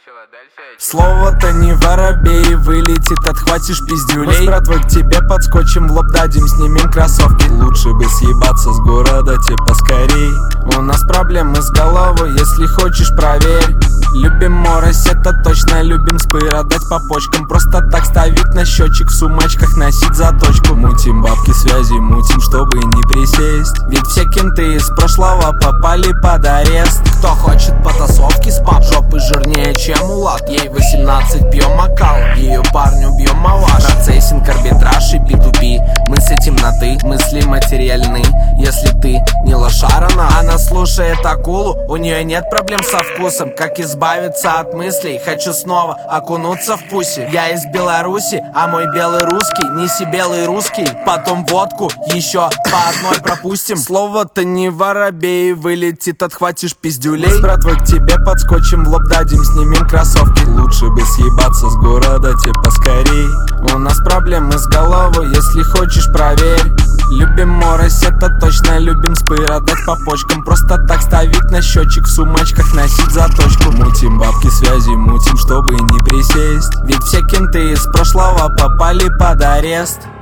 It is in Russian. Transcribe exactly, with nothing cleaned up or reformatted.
начала дальше. Слово-то не воробей, вылетит, отхватишь пиздюлей. Мы с братвой к тебе подскочим, в лоб дадим, снимем кроссовки. Лучше бы съебаться с города, тебе поскорей. У нас проблемы с головой, если хочешь, проверь. Любим морось, это точно, любим спыра дать по почкам. Просто так ставить на счетчик, в сумочках носить заточку. Мутим бабки, связи мутим, чтобы не присесть. Ведь все кенты из прошлого попали под арест. Кто хочет потасовки с пап, жопы жирнее, чем улад. Ей восемнадцать, пьем макал, ее парню бьем малаш. Процессинг, арбитраж и би ту би, мы с этим на ты, мысли материальны. Если ты не лошара, она слушает акулу, у нее нет проблем со вкусом. Как избавиться от мыслей, хочу снова окунуться в пуси. Я из Беларуси, а мой белый русский, неси белый русский. Потом водку еще по одной пропустим. Слово-то не воробей, вылетит, отхватишь пиздюлей. Мы с братвой к тебе подскочим, в лоб дадим, снимем кроссовки. Лучше бы съебаться с города, тебе поскорей. У нас проблемы с головой, если хочешь, проверь. Любим морось, это точно, любим спыра дать по почкам. Просто так ставить на счетчик, в сумочках носить заточку. Мутим бабки, связи мутим, чтобы не присесть. Ведь все кенты из прошлого попали под арест.